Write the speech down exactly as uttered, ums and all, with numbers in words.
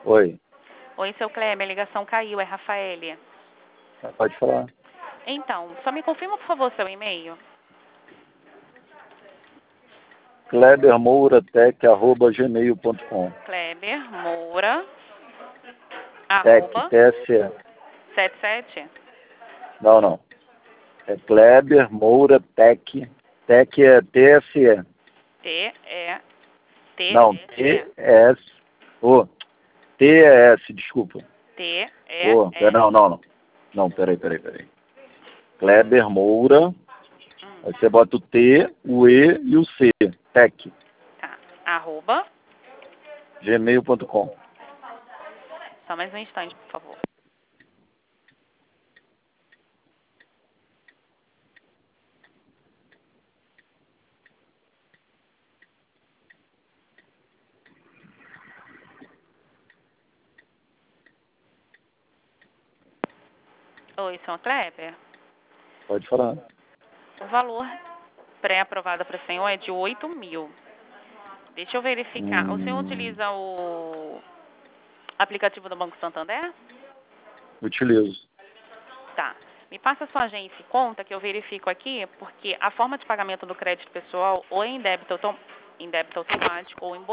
Oi, Oi, seu Kleber, a ligação caiu, é Rafaele. pode falar. Então, só me confirma, por favor, seu e-mail. kleber moura tech arroba gmail ponto com. Kleber Moura, Tech, arroba, T S E. setenta e sete. Não, não. É Kleber Moura Tech. Tech é T S E. T, E, T, Não, E, T S. Ô, T é S, desculpa. T, E, Ô, E. não, não, não. Não, peraí, peraí, peraí. Kleber Moura. Hum, Aí você bota o T, o E e o C. Tech. tá, arroba, gmail ponto com. só mais um instante, por favor. Oi, senhor Kleber. Pode falar. O valor pré-aprovado para o senhor é de oito mil. Deixa eu verificar. O senhor Hum, utiliza o aplicativo do Banco Santander? utilizo. Tá. Me passa a sua agência e conta que eu verifico aqui, porque a forma de pagamento do crédito pessoal ou é em débito, autom em débito automático ou em